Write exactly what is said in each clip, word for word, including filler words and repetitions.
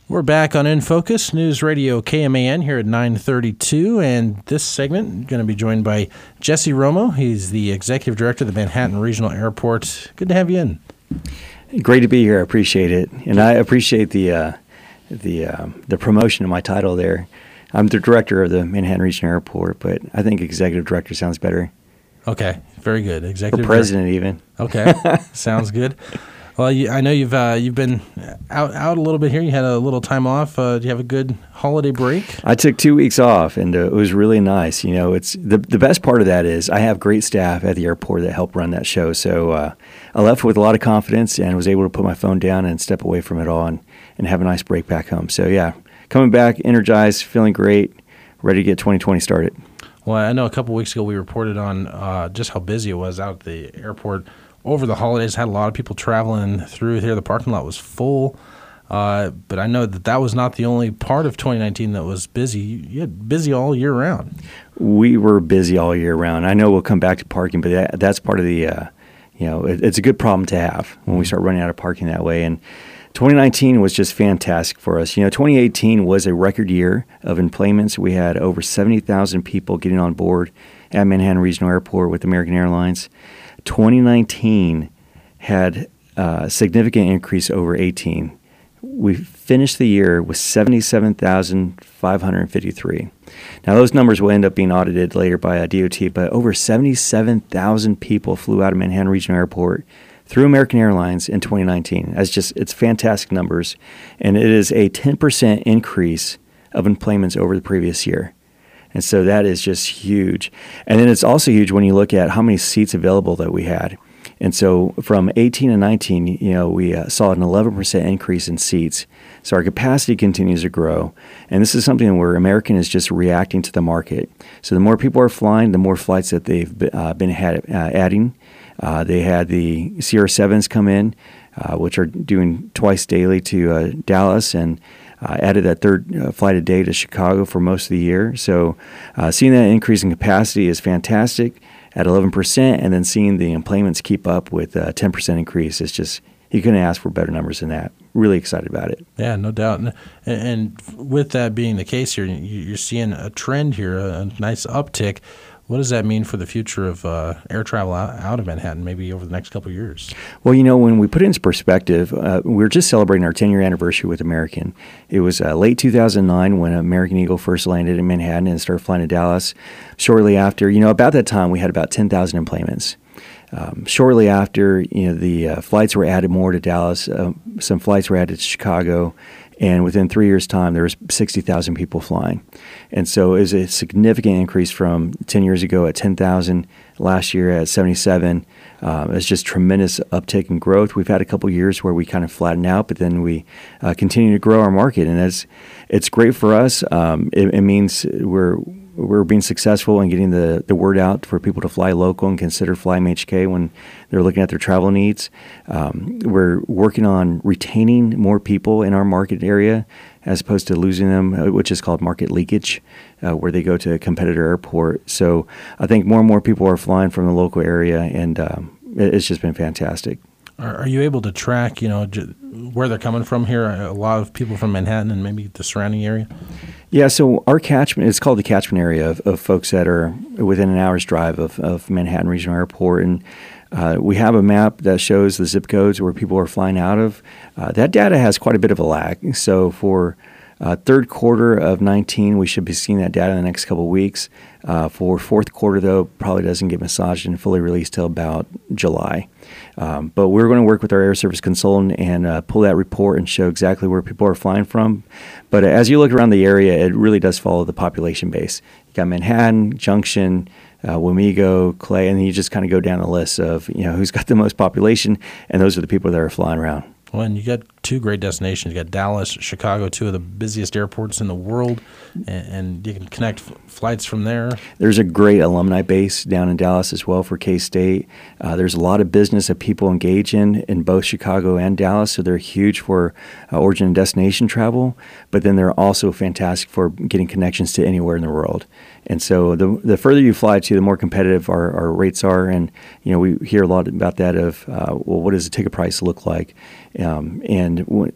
We're back on In Focus, News Radio K M A N here at nine thirty-two, and this segment going to be joined by Jesse Romo. He's the Executive Director of the Manhattan Regional Airport. Good to have you in. Great to be here. I appreciate it, and I appreciate the uh, the uh, the promotion of my title there. I'm the Director of the Manhattan Regional Airport, but I think Executive Director sounds better. Okay, very good. Executive or President Director. even. Okay, sounds good. Well, you, I know you've uh, you've been out out a little bit here. You had a little time off. Uh, do you have a good holiday break? I took two weeks off, and uh, it was really nice. You know, it's the the best part of that is I have great staff at the airport that help run that show. So uh, I left with a lot of confidence and was able to put my phone down and step away from it all and, and have a nice break back home. So yeah, coming back, energized, feeling great, ready to get twenty twenty started. Well, I know a couple weeks ago we reported on uh, just how busy it was out at the airport. Over the holidays, had a lot of people traveling through here. The parking lot was full. Uh, but I know that that was not the only part of twenty nineteen that was busy. You had busy all year round. We were busy all year round. I know we'll come back to parking, but that, that's part of the, uh, you know, it, it's a good problem to have when we start running out of parking that way. And twenty nineteen was just fantastic for us. You know, twenty eighteen was a record year of enplanements. We had over seventy thousand people getting on board at Manhattan Regional Airport with American Airlines. twenty nineteen had a significant increase over eighteen. We finished the year with seventy-seven thousand five hundred fifty-three. Now, those numbers will end up being audited later by a D O T, but over seventy-seven thousand people flew out of Manhattan Regional Airport through American Airlines in twenty nineteen. That's just, it's fantastic numbers, and it is a ten percent increase of enplanements over the previous year. And so that is just huge. And then it's also huge when you look at how many seats available that we had. And so from eighteen and nineteen, you know, we uh, saw an eleven percent increase in seats. So our capacity continues to grow. And this is something where American is just reacting to the market. So the more people are flying, the more flights that they've uh, been had, uh, adding. Uh, they had the Sierra sevens come in, uh, which are doing twice daily to uh, Dallas, and Uh, added that third uh, flight a day to Chicago for most of the year. So uh, seeing that increase in capacity is fantastic at eleven percent, and then seeing the enplanements keep up with a ten percent increase is just, you couldn't ask for better numbers than that. Really excited about it. Yeah, no doubt. And, and with that being the case here, you're seeing a trend here, a nice uptick. What does that mean for the future of uh, air travel out of Manhattan, maybe over the next couple of years? Well, you know, when we put it into perspective, uh, we were just celebrating our ten-year anniversary with American. It was uh, late two thousand nine when American Eagle first landed in Manhattan and started flying to Dallas. Shortly after, you know, about that time, we had about ten thousand enplanements. Um, shortly after, you know, the uh, flights were added more to Dallas. Uh, some flights were added to Chicago. And within three years' time, there was sixty thousand people flying. And so it was a significant increase from ten years ago at ten thousand, last year at seventy-seven. Um, it's just tremendous uptick in growth. We've had a couple years where we kind of flattened out, but then we uh, continue to grow our market. And that's, it's great for us. Um, it, it means we're we're being successful in getting the, the word out for people to fly local and consider Fly M H K when they're looking at their travel needs. Um, we're working on retaining more people in our market area as opposed to losing them, which is called market leakage, uh, where they go to a competitor airport. So I think more and more people are flying from the local area, and um, it's just been fantastic. Are, are you able to track, you know, j- where they're coming from here? A lot of people from Manhattan and maybe the surrounding area? Yeah, so our catchment, it's called the catchment area of, of folks that are within an hour's drive of, of Manhattan Regional Airport. And uh, we have a map that shows the zip codes where people are flying out of. Uh, that data has quite a bit of a lag. So for uh, third quarter of nineteen, we should be seeing that data in the next couple of weeks. Uh, for fourth quarter, though, probably doesn't get massaged and fully released till about July. Um, but we're going to work with our air service consultant and uh, pull that report and show exactly where people are flying from. But as you look around the area, it really does follow the population base. You got Manhattan, Junction, uh, Wamego, Clay, and then you just kind of go down the list of, you know, who's got the most population, and those are the people that are flying around. Well, and you got two great destinations. You got Dallas, Chicago, two of the busiest airports in the world, and, and you can connect f- flights from there. There's a great alumni base down in Dallas as well for K-State. Uh, there's a lot of business that people engage in in both Chicago and Dallas, so they're huge for uh, origin and destination travel, but then they're also fantastic for getting connections to anywhere in the world. And so the the further you fly to, the more competitive our, our rates are. And, you know, we hear a lot about that of, uh, well, what does the ticket price look like? Um, and w-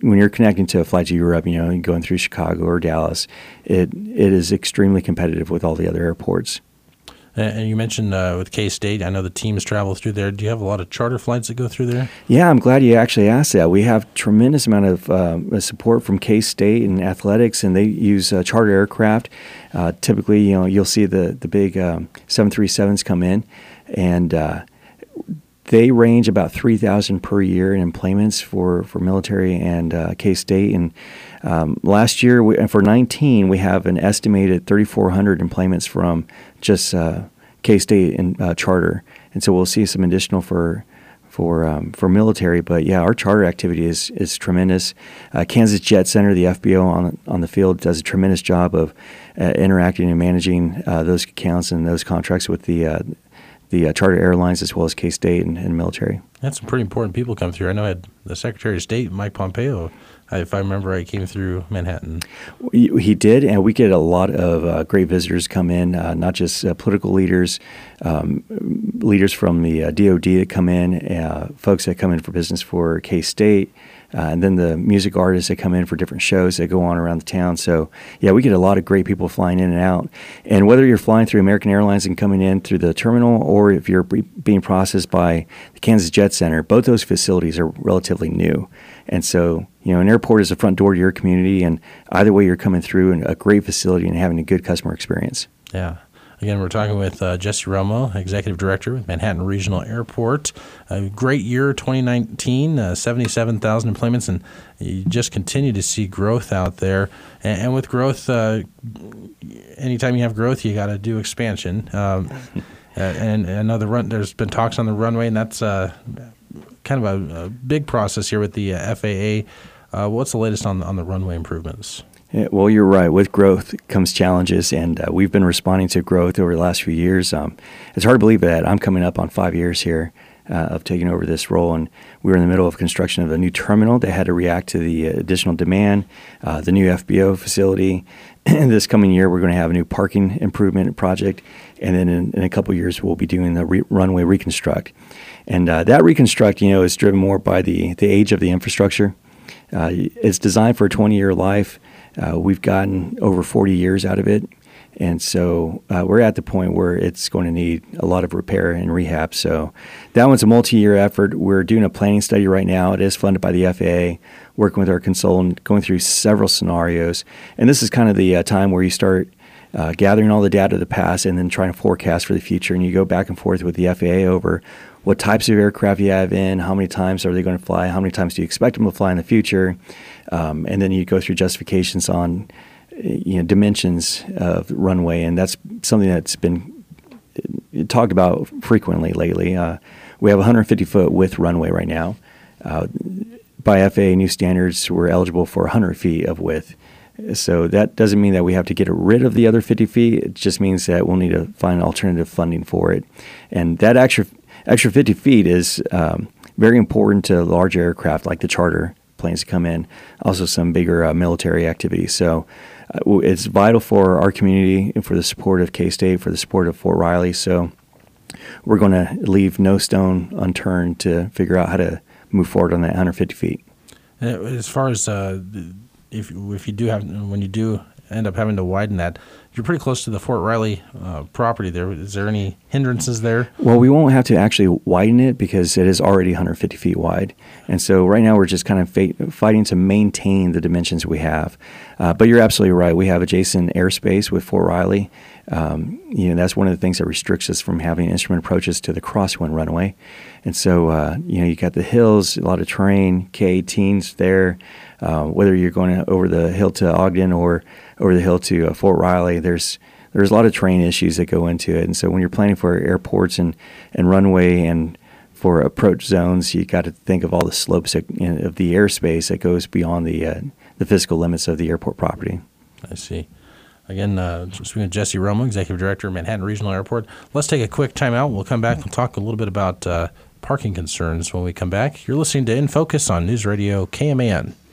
when you're connecting to a flight to Europe, you know, going through Chicago or Dallas, it it is extremely competitive with all the other airports. And you mentioned uh, with K-State, I know the teams travel through there. Do you have a lot of charter flights that go through there? Yeah, I'm glad you actually asked that. We have tremendous amount of um, support from K-State and athletics, and they use uh, charter aircraft. Uh, typically, you know, you'll see the the big um, seven thirty-sevens come in, and uh, they range about three thousand per year in employments for, for military and uh, K-State. And um, last year, we, for nineteen, we have an estimated thirty-four hundred employments from just uh, K-State and uh, charter. And so we'll see some additional for for um, for military. But yeah, our charter activity is is tremendous. Uh, Kansas Jet Center, the F B O on on the field, does a tremendous job of uh, interacting and managing uh, those accounts and those contracts with the uh, the uh, charter airlines as well as K-State and, and military. That's some pretty important people come through. I know I had the Secretary of State, Mike Pompeo, if I remember right, came through Manhattan. He did, and we get a lot of uh, great visitors come in, uh, not just uh, political leaders, um, leaders from the uh, D O D that come in, uh, folks that come in for business for K-State, uh, and then the music artists that come in for different shows that go on around the town. So, yeah, we get a lot of great people flying in and out. And whether you're flying through American Airlines and coming in through the terminal, or if you're being processed by the Kansas Jet Center, both those facilities are relatively new. And so, you know, an airport is a front door to your community, and either way you're coming through in a great facility and having a good customer experience. Yeah. Again, we're talking with uh, Jesse Romo, Executive Director with Manhattan Regional Airport. A great year, twenty nineteen, uh, seventy-seven thousand employments, and you just continue to see growth out there. And, and with growth, uh, anytime you have growth, you got to do expansion. Um, and I know the run, there's been talks on the runway, and that's uh, kind of a, a big process here with the uh, F A A. Uh, what's the latest on on the runway improvements? Yeah, well, you're right. With growth comes challenges, and uh, we've been responding to growth over the last few years. Um, it's hard to believe that I'm coming up on five years here uh, of taking over this role, and we were in the middle of construction of a new terminal that had to react to the additional demand, uh, the new F B O facility. And this coming year, we're going to have a new parking improvement project, and then in, in a couple of years, we'll be doing the re- runway reconstruct. And uh, that reconstruct, you know, is driven more by the, the age of the infrastructure. Uh, it's designed for a twenty-year life. Uh, we've gotten over forty years out of it, and so uh, we're at the point where it's going to need a lot of repair and rehab. So that one's a multi-year effort. We're doing a planning study right now. It is funded by the F A A, working with our consultant, going through several scenarios. And this is kind of the uh, time where you start uh, gathering all the data of the past and then trying to forecast for the future. And you go back and forth with the F A A over what types of aircraft you have in, how many times are they going to fly, how many times do you expect them to fly in the future, um, and then you go through justifications on, you know, dimensions of the runway, and that's something that's been talked about frequently lately. Uh, we have a one hundred fifty foot width runway right now. Uh, by F A A new standards, we're eligible for one hundred feet of width. So that doesn't mean that we have to get rid of the other fifty feet. It just means that we'll need to find alternative funding for it. And that extra extra fifty feet is um, very important to large aircraft like the charter planes that come in, also some bigger uh, military activities. So uh, it's vital for our community and for the support of K-State, for the support of Fort Riley. So we're going to leave no stone unturned to figure out how to move forward on that one hundred fifty feet. As far as uh, if if you do have, when you do end up having to widen that, you're pretty close to the Fort Riley uh, property there. Is there any hindrances there? Well, we won't have to actually widen it because it is already one hundred fifty feet wide. And so right now we're just kind of fa- fighting to maintain the dimensions we have. Uh, but you're absolutely right. We have adjacent airspace with Fort Riley. Um, you know, that's one of the things that restricts us from having instrument approaches to the crosswind runway. And so, uh, you know, you got the hills, a lot of terrain, K eighteens there. Uh, whether you're going over the hill to Ogden or over the hill to uh, Fort Riley, there's there's a lot of terrain issues that go into it. And so when you're planning for airports and, and runway and for approach zones, you got to think of all the slopes that, you know, of the airspace that goes beyond the uh, the physical limits of the airport property. I see. Again, uh, speaking with Jesse Romo, Executive Director of Manhattan Regional Airport. Let's take a quick time out. We'll come back and talk a little bit about uh, parking concerns when we come back. You're listening to In Focus on News Radio K M A N.